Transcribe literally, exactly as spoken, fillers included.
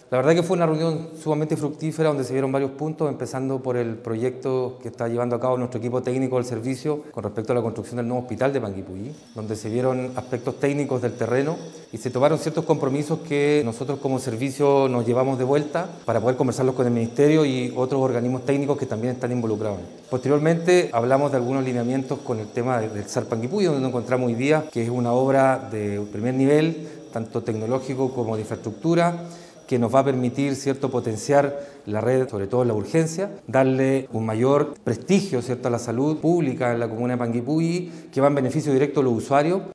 La verdad que fue una reunión sumamente fructífera donde se vieron varios puntos, empezando por el proyecto que está llevando a cabo nuestro equipo técnico del servicio con respecto a la construcción del nuevo hospital de Panguipulli, donde se vieron aspectos técnicos del terreno y se tomaron ciertos compromisos que nosotros como servicio nos llevamos de vuelta para poder conversarlos con el Ministerio y otros organismos técnicos que también están involucrados. Posteriormente hablamos de algunos lineamientos con el tema del S A R Panguipulli, donde nos encontramos hoy día, que es una obra de primer nivel, tanto tecnológico como de infraestructura, que nos va a permitir, ¿cierto?, potenciar la red, sobre todo en la urgencia, darle un mayor prestigio, ¿cierto?, a la salud pública en la comuna de Panguipulli, que va en beneficio directo a los usuarios.